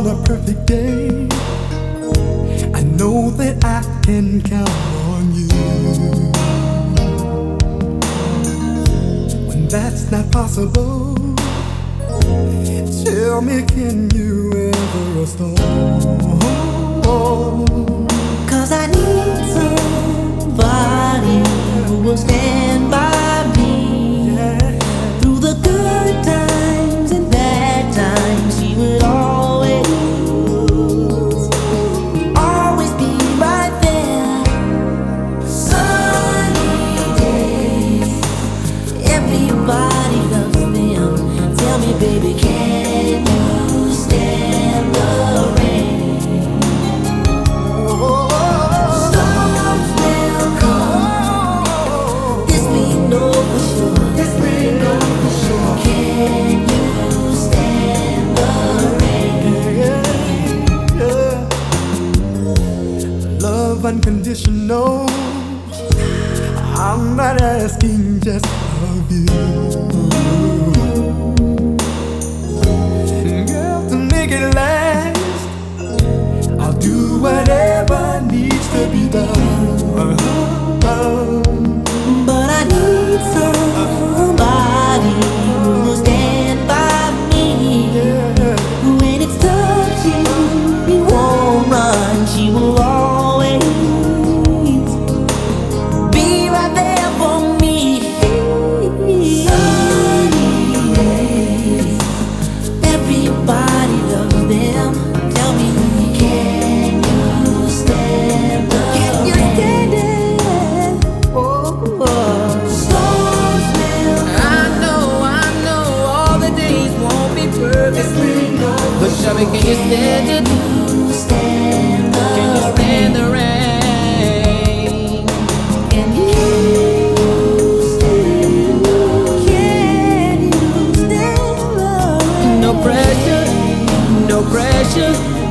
on a perfect day, I know that I can count on you. When that's not possible, tell me, can you ever restore? 'Cause I need somebody who will stand by me, Yeah. through the good times and bad times. She would always be right there. Sunny days, everybody loves them. Tell me, baby, can you stand the rain? Storms will come, this we know for sure. Can you stand the rain? Love unconditional. I'm not asking just of you. Girl, to make it last, I'll do whatever needs to be done. But I need somebody who will stand by me. When it's touchy, he won't run. She will always be right there for me. Sunny days, everybody loves them. Tell me, can you stand the rain? Can you stand it? Storms will come. I know all the days won't be perfect, but Shabby, can you stand it? Can you stand the rain? Can you stand the rain? No pressure, no pressure.